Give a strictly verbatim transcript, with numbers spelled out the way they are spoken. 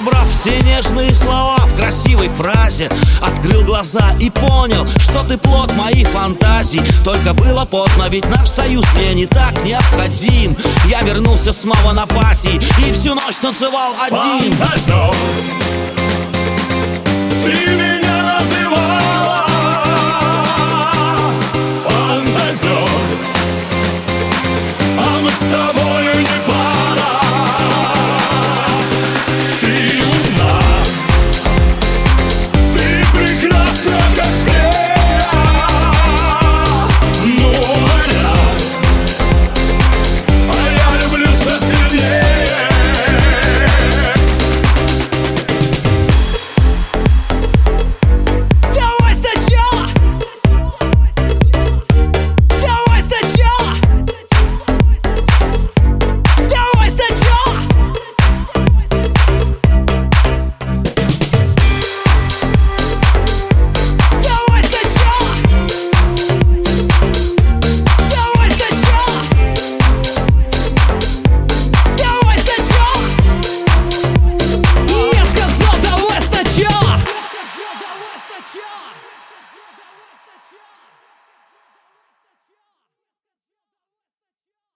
Собрав все нежные слова в красивой фразе, открыл глаза и понял, что ты плод моих фантазий. Только было поздно, ведь наш союз мне не так необходим. Я вернулся снова на пати и всю ночь танцевал один. Фантазно. Ты